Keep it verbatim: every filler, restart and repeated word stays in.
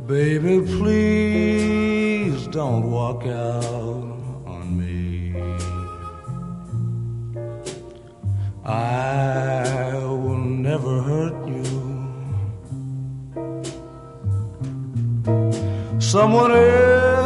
Baby, please don't walk out on me. I will never hurt you. Someone else